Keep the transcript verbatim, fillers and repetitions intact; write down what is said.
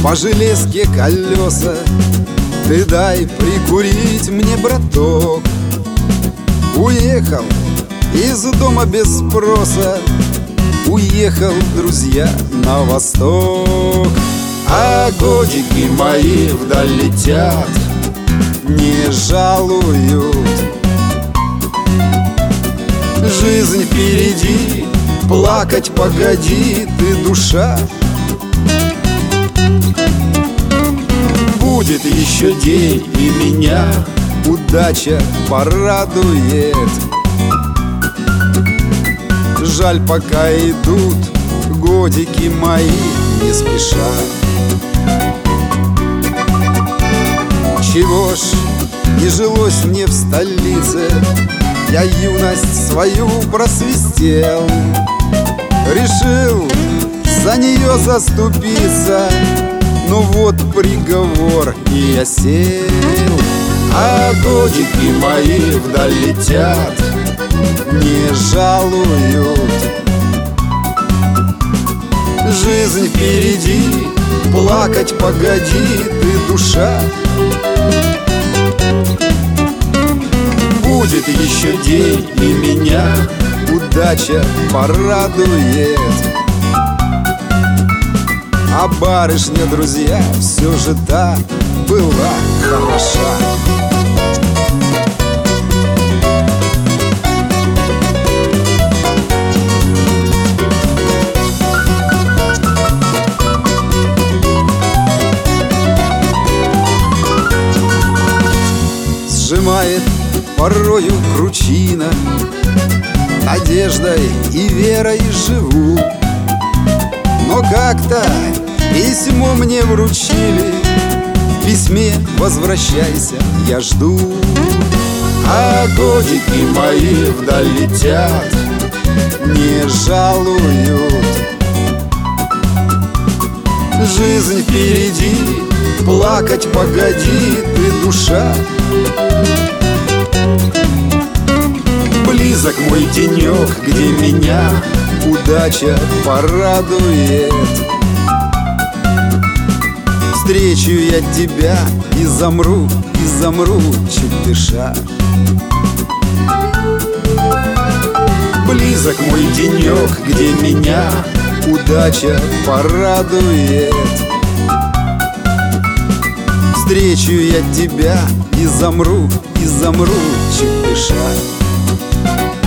по железке колеса. Ты дай прикурить мне, браток. Уехал из дома без спроса, уехал, друзья, на восток. А годики мои вдаль летят, не жалуют. Жизнь впереди, плакать погоди ты, душа. Будет еще день, и меня удача порадует. Жаль, пока идут годики мои не спеша. Чего ж не жилось мне в столице, я юность свою просвистел. Решил за нее заступиться, ну вот приговор, и я сел. А годики мои вдаль летят, не жалуют. Жизнь впереди, плакать погоди ты, душа. Будет еще день, и меня удача порадует. А барышня, друзья, все же та была хороша. Сжимает порою кручина, надеждой и верой живу. Но как-то письмо мне вручили, в письме возвращайся, я жду. А годики мои вдаль летят, не жалуют. Жизнь впереди, плакать погоди ты, душа. Близок мой денек, где меня удача порадует. Встречу я тебя и замру, и замру, чуть дыша. Близок мой денек, где меня удача порадует. Встречу я тебя и замру, и замру, чуть дыша.